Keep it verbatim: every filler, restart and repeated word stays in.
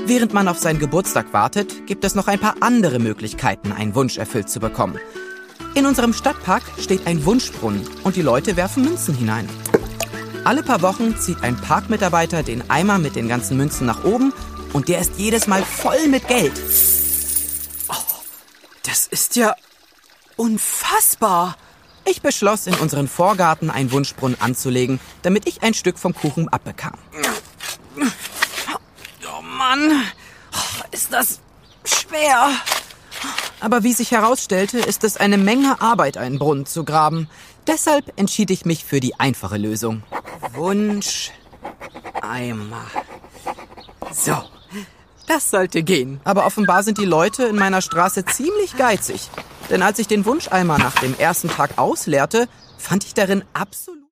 Während man auf seinen Geburtstag wartet, gibt es noch ein paar andere Möglichkeiten, einen Wunsch erfüllt zu bekommen. In unserem Stadtpark steht ein Wunschbrunnen und die Leute werfen Münzen hinein. Alle paar Wochen zieht ein Parkmitarbeiter den Eimer mit den ganzen Münzen nach oben und der ist jedes Mal voll mit Geld. Oh, das ist ja unfassbar. Ich beschloss, in unseren Vorgarten einen Wunschbrunnen anzulegen, damit ich ein Stück vom Kuchen abbekam. Oh Mann, ist das schwer. Aber wie sich herausstellte, ist es eine Menge Arbeit, einen Brunnen zu graben. Deshalb entschied ich mich für die einfache Lösung. Wunscheimer. So, das sollte gehen. Aber offenbar sind die Leute in meiner Straße ziemlich geizig. Denn als ich den Wunscheimer nach dem ersten Tag ausleerte, fand ich darin absolut